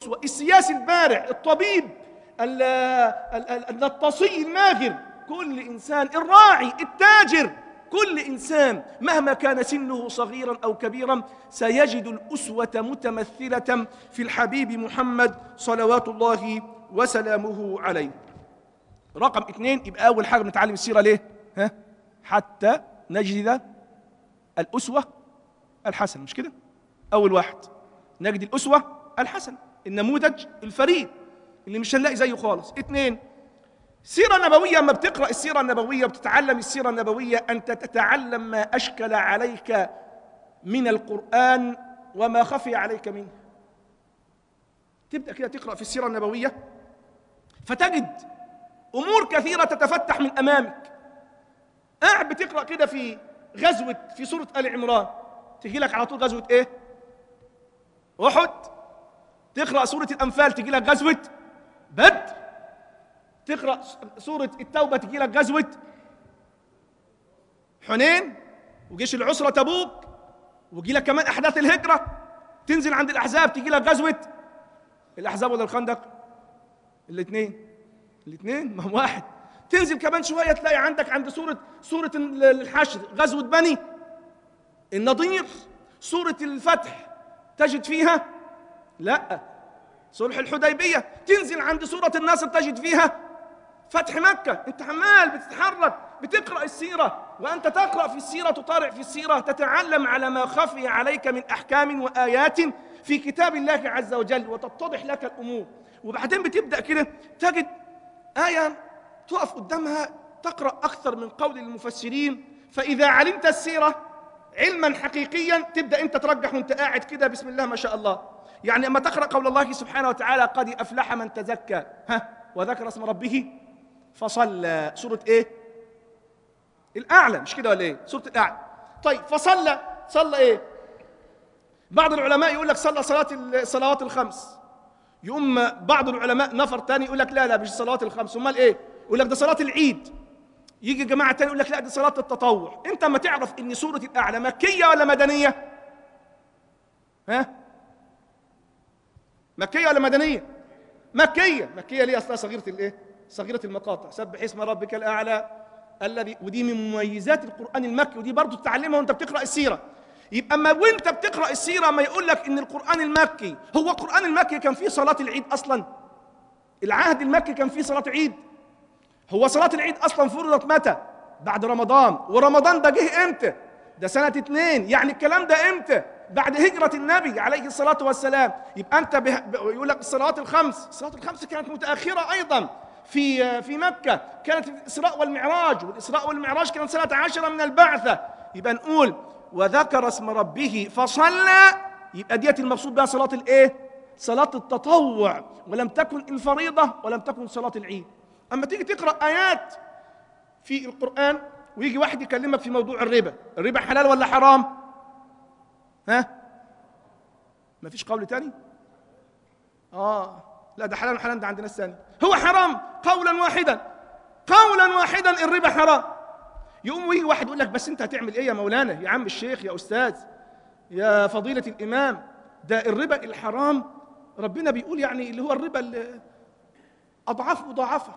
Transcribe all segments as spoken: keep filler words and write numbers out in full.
الأسوة، السياسي البارع، الطبيب، النطاصي الماهر، كل إنسان، الراعي، التاجر، كل إنسان مهما كان سنه صغيرا أو كبيرا سيجد الأسوة متمثلة في الحبيب محمد صلوات الله وسلامه عليه. رقم اثنين، يبقى أول حاجة بنتعلم السيرة ليه؟ ها؟ حتى نجد الأسوة الحسن، مش كده؟ أول واحد نجد الأسوة الحسن، النموذج الفريد اللي مش هنلاقي زيه خالص. اثنين، سيرة نبوية. أما بتقرأ السيرة النبوية وبتتعلم السيرة النبوية أنت تتعلم ما أشكل عليك من القرآن وما خفي عليك منه. تبدأ كده تقرأ في السيرة النبوية فتجد أمور كثيرة تتفتح من أمامك. قاعد بتقرأ كده في غزوة في سورة آل عمران تجي لك على طول غزوة إيه؟ أحد. تقرأ سورة الأنفال تجي لك غزوة بدر. تقرأ سورة التوبة تجي لك غزوة حنين وجيش العسرة تبوك، ويجي لك كمان أحداث الهجرة. تنزل عند الأحزاب تجي لك غزوة الأحزاب ولا الخندق؟ الاثنين الاثنين ما هو واحد. تنزل كمان شوية تلاقي عندك عند سورة سورة الحشر غزوة بني النضير. سورة الفتح تجد فيها لا صلح الحديبية. تنزل عند سورة الناصر تجد فيها فتح مكة. انت عمال بتتحرك بتقرأ السيرة، وأنت تقرأ في السيرة تطالع في السيرة تتعلم على ما خفي عليك من أحكام وآيات في كتاب الله عز وجل وتتضح لك الأمور. وبعدين بتبدأ كده تجد آية تقف قدامها تقرأ أكثر من قول المفسرين. فإذا علمت السيرة علما حقيقيا تبدأ أنت ترجح وأنت قاعد كده بسم الله ما شاء الله. يعني أما تقرأ قول الله سبحانه وتعالى قد أفلح من تزكى ها وذكر اسم ربه فصلى. سورة إيه؟ الأعلى، مش كده ولا إيه؟ سورة الأعلى. طيب فصلى، صلى إيه؟ بعض العلماء يقول لك صلى صلاة الصلوات الخمس. يقوم بعض العلماء نفر تاني يقول لك لا لا مش صلوات الخمس، امال ايه؟ يقول لك ده صلاة العيد. يجي جماعة تاني يقول لك لا دي صلاة التطوع. انت ما تعرف ان سورة الأعلى مكية ولا مدنية؟ ها؟ مكية ولا مدنية؟ مكية. مكية ليه؟ اصلها صغيرة الايه؟ صغيرة المقاطع. سبح اسم ربك الأعلى الذي، ودي من مميزات القرآن المكي، ودي برضو تتعلمها وانت بتقرأ السيرة. يبقى اما وانت بتقرأ السيرة ما يقول لك ان القرآن المكي، هو القرآن المكي كان فيه صلاة العيد اصلا؟ العهد المكي كان فيه صلاة عيد؟ هو صلاة العيد اصلا فرضت متى؟ بعد رمضان. ورمضان ده جه امتى؟ ده سنة اتنين. يعني الكلام ده امتى؟ بعد هجرة النبي عليه الصلاة والسلام. يبقى انت به... يقول لك الصلوات الخمس، الصلوات الخمس كانت متأخرة ايضا في في مكة، كانت في الإسراء والمعراج، والإسراء والمعراج كانت سنة عشرة من البعثة. يبقى نقول وذكر اسم ربه فصلى، يبقى ديت المقصود بها صلاة الايه؟ صلاة التطوع، ولم تكن الفريضة ولم تكن صلاة العيد. اما تيجي تقرأ آيات في القرآن ويجي واحد يكلمك في موضوع الربا، الربا حلال ولا حرام؟ ها؟ ما فيش قول تاني؟ اه لا ده حلال وحلال ده عند ناس ثاني. هو حرام قولا واحدا، قولا واحدا الربا حرام. يقوم ويجي واحد يقول لك بس انت هتعمل ايه يا مولانا يا عم الشيخ يا استاذ يا فضيلة الامام؟ ده الربا الحرام ربنا بيقول يعني اللي هو الربا اللي اضعاف مضاعفة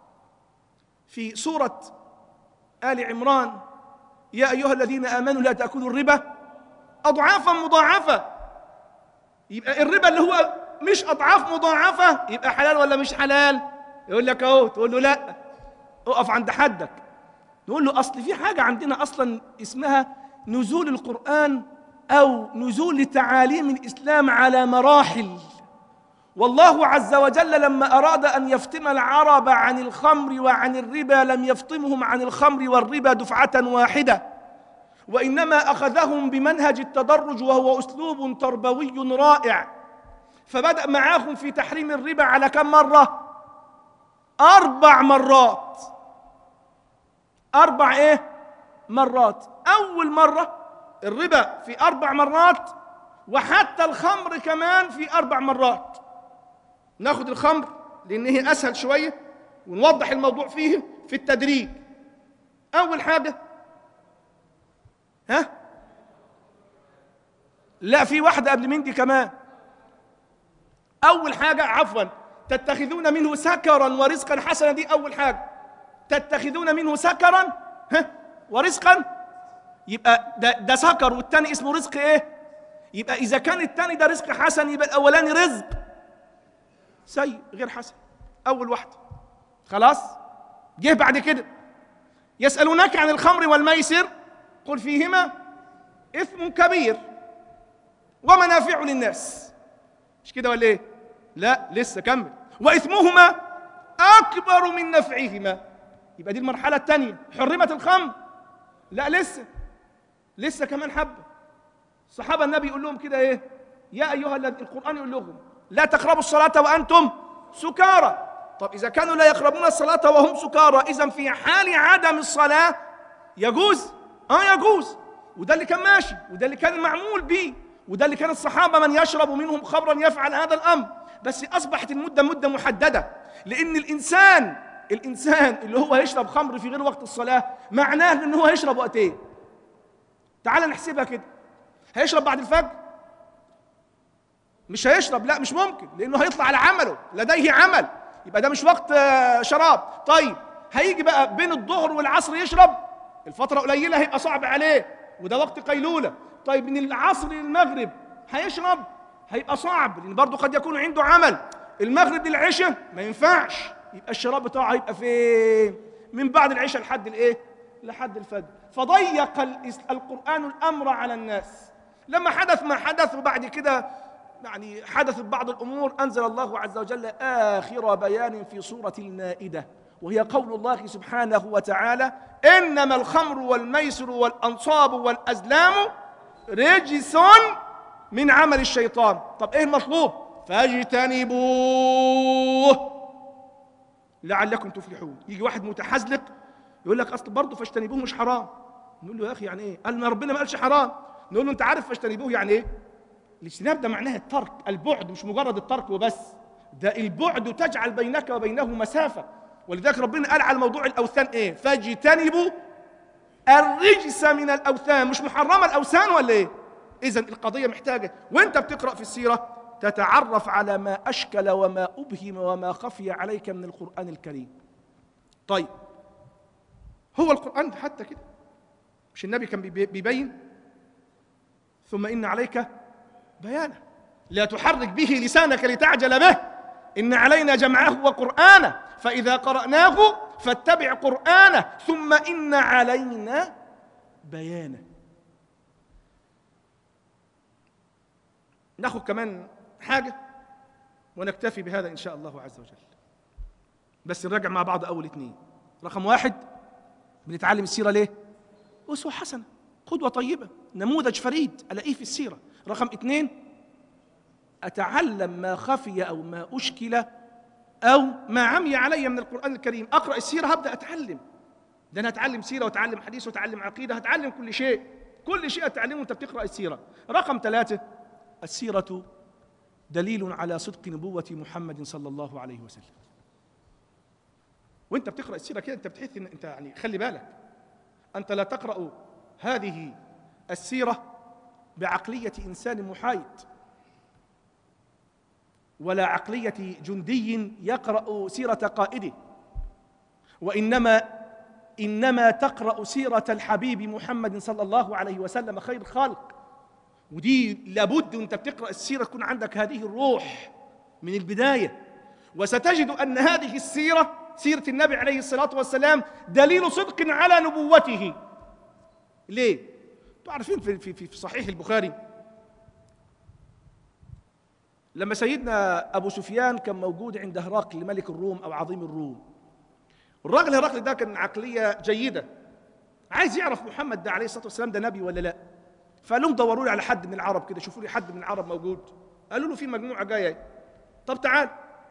في سورة آل عمران، يا ايها الذين امنوا لا تأكلوا الربا اضعافا مضاعفة. يبقى الربا اللي هو مش اضعاف مضاعفة يبقى حلال ولا مش حلال؟ يقول لك اهو، تقول له لا اقف عند حدك. نقول له أصل في حاجة عندنا أصلا اسمها نزول القرآن أو نزول تعاليم الإسلام على مراحل. والله عز وجل لما أراد أن يفتم العرب عن الخمر وعن الربا لم يفتمهم عن الخمر والربا دفعة واحدة، وإنما أخذهم بمنهج التدرج وهو أسلوب تربوي رائع. فبدأ معاهم في تحريم الربا على كم مرة؟ أربع مرات. أربع إيه؟ مرات. أول مرة الربا في أربع مرات، وحتى الخمر كمان في أربع مرات. ناخد الخمر لأن هي أسهل شوية ونوضح الموضوع فيه في التدريج. أول حاجة ها؟ لا في واحدة قبل من دي كمان. أول حاجة عفوا تتخذون منه سكرا ورزقا حسنا، دي أول حاجة. تتخذون منه سكرا ها ورزقا، يبقى ده, ده سكر والتاني اسمه رزق ايه؟ يبقى إذا كان التاني ده رزق حسن يبقى الأولاني رزق سيء غير حسن. أول واحدة خلاص. جه بعد كده يسألونك عن الخمر والميسر قل فيهما إثم كبير ومنافع للناس، مش كده ولا ايه؟ لا لسه كمل، وإثمهما أكبر من نفعهما. يبقى دي المرحلة الثانية. حرمت الخمر؟ لا لسه لسه كمان حبة. الصحابة النبي يقول لهم كده ايه؟ يا أيها الذين، القرآن يقول لهم لا تقربوا الصلاة وأنتم سكارى. طب إذا كانوا لا يقربون الصلاة وهم سكارى، إذا في حال عدم الصلاة يجوز؟ آه يجوز. وده اللي كان ماشي، وده اللي كان المعمول به، وده اللي كان الصحابة من يشرب منهم خمرا يفعل هذا الأمر. بس أصبحت المدة مدة محددة، لأن الإنسان الإنسان اللي هو يشرب خمر في غير وقت الصلاة معناه إن هو هيشرب وقتين. تعال نحسبها كده، هيشرب بعد الفجر؟ مش هيشرب، لا مش ممكن، لأنه هيطلع على عمله، لديه عمل، يبقى ده مش وقت شراب. طيب هيجي بقى بين الظهر والعصر يشرب، الفترة قليلة هيبقى صعب عليه وده وقت قيلولة. طيب من العصر للمغرب هيشرب، هيبقى صعب لأن برضه قد يكون عنده عمل. المغرب للعشاء ما ينفعش، يبقى الشراب بتاعه هيبقى فين؟ من بعد العشاء لحد الايه؟ لحد الفجر. فضيق القرآن الأمر على الناس. لما حدث ما حدث وبعد كده يعني حدثت بعض الأمور، أنزل الله عز وجل آخر بيان في سورة المائدة، وهي قول الله سبحانه وتعالى إنما الخمر والميسر والأنصاب والأزلام رجس من عمل الشيطان. طب إيه المطلوب؟ فاجتنبوه لعلكم تفلحون. يجي واحد متحزلق يقول لك أصل برضه فاجتنبوه مش حرام. نقول له يا أخي يعني إيه؟ قال ما ربنا ما قالش حرام. نقول له أنت عارف فاجتنبوه يعني إيه؟ الاجتناب ده معناه الترك، البعد، مش مجرد الترك وبس، ده البعد تجعل بينك وبينه مسافة. ولذلك ربنا قال على موضوع الأوثان إيه؟ فاجتنبوا الرجس من الأوثان. مش محرمة الأوثان ولا إيه؟ إذن القضية محتاجة وأنت بتقرأ في السيرة تتعرف على ما أشكل وما أبهم وما خفي عليك من القرآن الكريم. طيب هو القرآن حتى كده، مش النبي كان بيبين؟ ثم إن عليك بيانه لا تحرك به لسانك لتعجل به إن علينا جمعه وقرآنه فإذا قرأناه فاتبع قرآنه ثم إن علينا بيانه. ناخذ كمان حاجة ونكتفي بهذا إن شاء الله عز وجل، بس نراجع مع بعض أول اثنين. رقم واحد، بنتعلم السيرة ليه؟ أسوة حسنة، قدوة طيبة، نموذج فريد ألاقيه في السيرة. رقم اثنين، أتعلم ما خفي أو ما أشكل أو ما عمي علي من القرآن الكريم. أقرأ السيرة هبدأ أتعلم، ده أنا أتعلم سيرة وأتعلم حديث وأتعلم عقيدة، هتعلم كل شيء، كل شيء أتعلمه وأنت بتقرأ السيرة. رقم ثلاثة، السيرة دليل على صدق نبوة محمد صلى الله عليه وسلم. وأنت بتقرأ السيرة كده أنت بتحس إن أنت يعني خلي بالك، أنت لا تقرأ هذه السيرة بعقلية إنسان محايد ولا عقلية جندي يقرأ سيرة قائده، وإنما إنما تقرأ سيرة الحبيب محمد صلى الله عليه وسلم خير خلق. ودي لابد وانت بتقرأ السيرة تكون عندك هذه الروح من البداية. وستجد أن هذه السيرة، سيرة النبي عليه الصلاة والسلام، دليل صدق على نبوته. ليه؟ تعرفين في, في, في صحيح البخاري لما سيدنا أبو سفيان كان موجود عند هرقل ملك الروم أو عظيم الروم، الراجل هرقل ده كان عقلية جيدة، عايز يعرف محمد ده عليه الصلاة والسلام ده نبي ولا لا. فقال لهم دوروا لي على حد من العرب كده، شوفوا لي حد من العرب موجود. قالوا له في مجموعة جاية. طب تعال،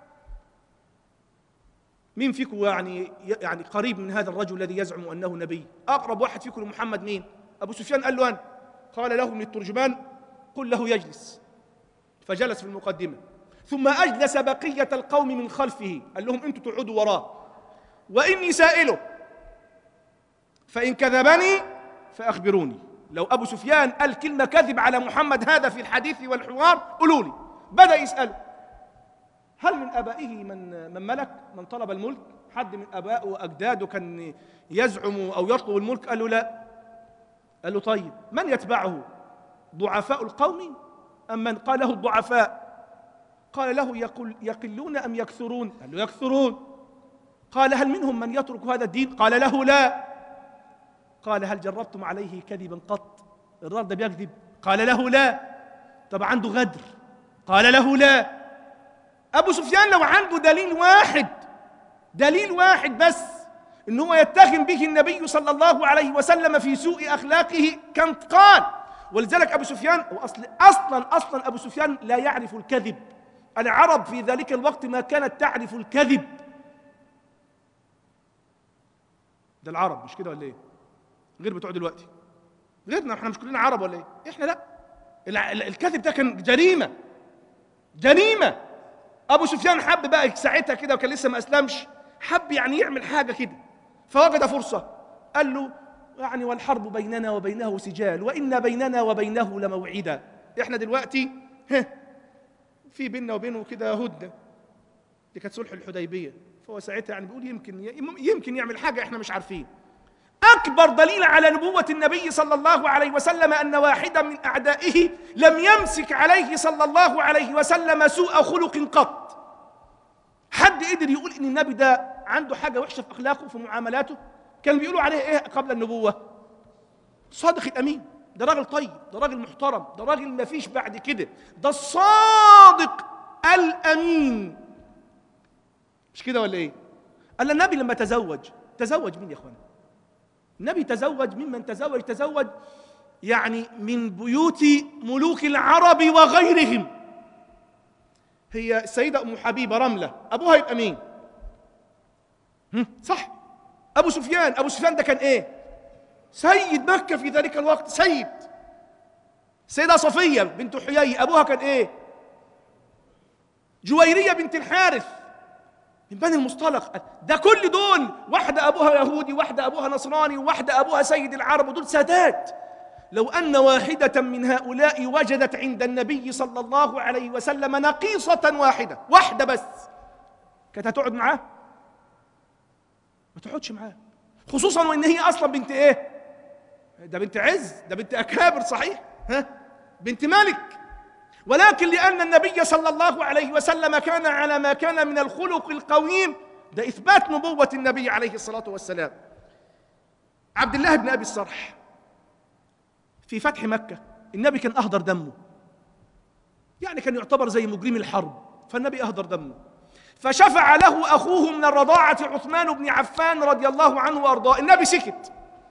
مين فيكم يعني يعني قريب من هذا الرجل الذي يزعم أنه نبي؟ أقرب واحد فيكم لمحمد مين؟ أبو سفيان قال له أنا. قال له من الترجمان قل له يجلس. فجلس في المقدمة، ثم أجلس بقية القوم من خلفه، قال لهم أنتم تقعدوا وراه، وإني سائله فإن كذبني فأخبروني. لو أبو سفيان قال كلمة كذب على محمد هذا في الحديث والحوار قولوا لي. بدأ يسأله، هل من آبائه من من ملك، من طلب الملك؟ حد من آبائه وأجداده كان يزعم أو يطلب الملك؟ قال له لا. قال له طيب من يتبعه؟ ضعفاء القوم أم من؟ قال له الضعفاء. قال له يقل يقلون أم يكثرون؟ قال له يكثرون. قال هل منهم من يترك هذا الدين؟ قال له لا. قال هل جربتم عليه كذبا قط؟ الراجل ده بيكذب؟ قال له لا. طب عنده غدر؟ قال له لا. أبو سفيان لو عنده دليل واحد، دليل واحد بس إن هو يتهم به النبي صلى الله عليه وسلم في سوء أخلاقه كان قال. ولذلك أبو سفيان أصلا أصلا أصلا أبو سفيان لا يعرف الكذب. العرب في ذلك الوقت ما كانت تعرف الكذب. ده العرب مش كده ولا إيه؟ غير بتوع دلوقتي، غيرنا احنا مش كلنا عرب ولا إيه؟ إحنا لا. الكذب ده كان جريمة، جريمة. أبو سفيان حب بقى ساعتها كده وكان لسه ما أسلمش، حب يعني يعمل حاجة كده، فوجد فرصة. قال له يعني والحرب بيننا وبينه سجال وإن بيننا وبينه لموعدا. إحنا دلوقتي في بيننا وبينه كده هدنة، دي كانت صلح الحديبية. فهو ساعتها يعني بيقول يمكن يمكن يعمل حاجة إحنا مش عارفين. أكبر دليل على نبوة النبي صلى الله عليه وسلم أن واحدا من أعدائه لم يمسك عليه صلى الله عليه وسلم سوء خلق قط. حد قدر يقول إن النبي ده عنده حاجة وحشة في أخلاقه في معاملاته؟ كان بيقولوا عليه إيه قبل النبوة؟ صادق الأمين. ده راجل طيب، ده راجل محترم، ده راجل ما فيش بعد كده، ده الصادق الأمين. مش كده ولا إيه؟ قال النبي لما تزوج، تزوج مين يا أخوانا؟ النبي تزوج ممن تزوج، تزوج يعني من بيوت ملوك العرب وغيرهم. هي السيدة أم حبيبة رملة أبوها يبقى مين؟ صح، أبو سفيان. أبو سفيان ده كان إيه؟ سيد مكة في ذلك الوقت، سيد. السيدة صفية بنت حيي أبوها كان إيه؟ جويرية بنت الحارث من بني المصطلق. ده كل دول واحدة أبوها يهودي، واحدة أبوها نصراني، وواحدة أبوها سيد العرب، ودول سادات. لو أن واحدة من هؤلاء وجدت عند النبي صلى الله عليه وسلم نقيصة واحدة، واحدة بس، كانت هتقعد معاه؟ ما تقعدش معاه، خصوصا وإن هي أصلا بنت إيه؟ ده بنت عز، ده بنت أكابر صحيح، ها؟ بنت ملك. ولكن لأن النبي صلى الله عليه وسلم كان على ما كان من الخلق القويم، ده إثبات نبوة النبي عليه الصلاة والسلام. عبد الله بن أبي الصرح في فتح مكة النبي كان أهدر دمه، يعني كان يعتبر زي مجرم الحرب، فالنبي أهدر دمه، فشفع له أخوه من الرضاعة عثمان بن عفان رضي الله عنه وأرضاه. النبي سكت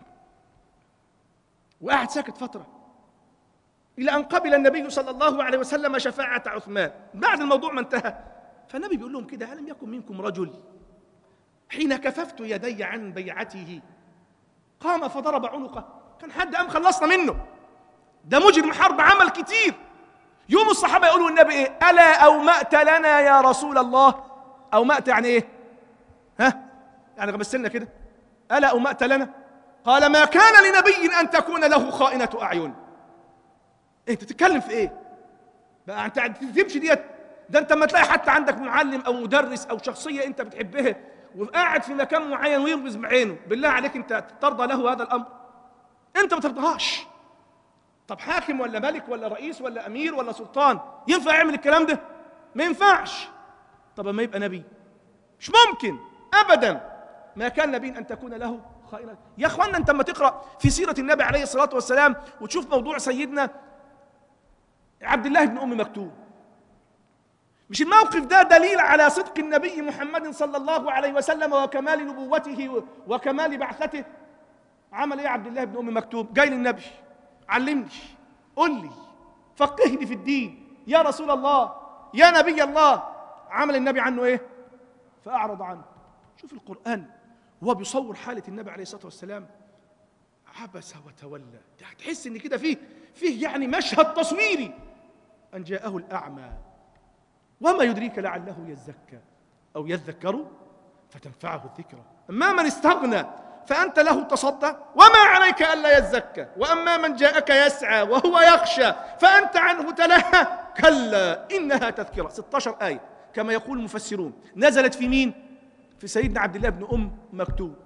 وقعد ساكت فترة، إلى أن قبل النبي صلى الله عليه وسلم شفاعة عثمان بعد الموضوع ما انتهى. فالنبي بيقول لهم كده: ألم يكن منكم رجل حين كففت يدي عن بيعته قام فضرب عنقه؟ كان حد قام خلصنا منه، ده مجرم حرب عمل كتير. يوم الصحابة يقولوا النبي إيه؟ ألا أومأت لنا يا رسول الله؟ أومأت يعني إيه؟ ها؟ يعني غمسلنا كده، ألا أومأت لنا؟ قال: ما كان لنبي أن تكون له خائنة أعين. إيه تتكلم في إيه؟ بقى أنت تمشي ديت؟ ده أنت ما تلاقي حتى عندك معلم أو مدرس أو شخصية أنت بتحبها وقاعد في مكان معين ويغمز بعينه، بالله عليك أنت ترضى له هذا الأمر؟ أنت ما ترضاهاش. طب حاكم ولا ملك ولا رئيس ولا أمير ولا سلطان ينفع يعمل الكلام ده؟ ما ينفعش. طب ما يبقى نبي؟ مش ممكن أبدا. ما كان نبي أن تكون له خائنة. يا أخوانا أنت لما تقرأ في سيرة النبي عليه الصلاة والسلام وتشوف موضوع سيدنا عبد الله بن أم مكتوم، مش الموقف ده دليل على صدق النبي محمد صلى الله عليه وسلم وكمال نبوته وكمال بعثته؟ عمل ايه عبد الله بن أم مكتوم؟ جاي للنبي: علمني، قل لي، فقهني في الدين يا رسول الله يا نبي الله. عمل النبي عنه ايه؟ فأعرض عنه. شوف القرآن هو بيصور حالة النبي عليه الصلاة والسلام، عبس وتولى. هتحس ان كده فيه فيه يعني مشهد تصويري. أن جاءه الأعمى وما يدريك لعله يزكى أو يذكر فتنفعه الذكرى. أما من استغنى فأنت له تصدى وما عليك ألا يزكى، وأما من جاءك يسعى وهو يخشى فأنت عنه تلهى كلا إنها تذكرة. ستة عشر آية كما يقول المفسرون نزلت في مين؟ في سيدنا عبد الله بن أم مكتوم.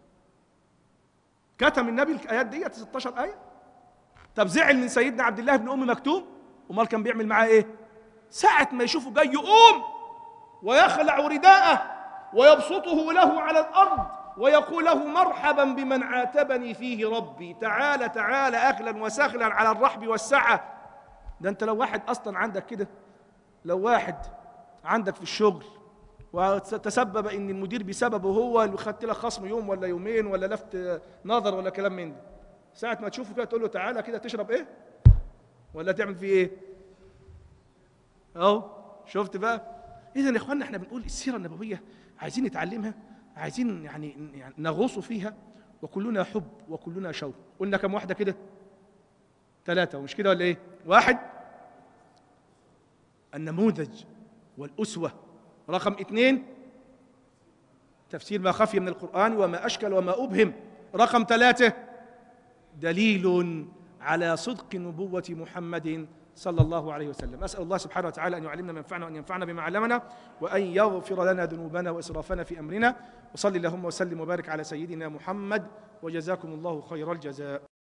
كتم النبي الآيات دي ستاشر آية. طب زعل من سيدنا عبد الله بن أم مكتوم، امال كان بيعمل معاه ايه؟ ساعة ما يشوفه جاي يقوم ويخلع رداءه ويبسطه له على الأرض ويقول له مرحبا بمن عاتبني فيه ربي، تعال تعال أهلا وسهلا على الرحب والسعة. ده أنت لو واحد أصلا عندك كده، لو واحد عندك في الشغل وتسبب إن المدير بسببه هو اللي خدت لك خصم يوم ولا يومين ولا لفت نظر ولا كلام من ده، ساعة ما تشوفه كده تقول له تعالى كده تشرب إيه؟ ولا تعمل فيه إيه؟ أهو شفت بقى؟ إذا يا إخواننا إحنا بنقول السيرة النبوية عايزين نتعلمها، عايزين يعني نغوص فيها، وكلنا حب وكلنا شوق. قلنا كم واحدة كده؟ ثلاثة، ومش كده ولا إيه؟ واحد النموذج والأسوة. رقم اثنين تفسير ما خفي من القرآن وما أشكل وما أبهم. رقم ثلاثة دليل على صدق نبوة محمد صلى الله عليه وسلم. أسأل الله سبحانه وتعالى أن يعلمنا ما ينفعنا وأن ينفعنا بما علمنا وأن يغفر لنا ذنوبنا وإسرافنا في أمرنا. وصلي اللهم وسلم وبارك على سيدنا محمد، وجزاكم الله خير الجزاء.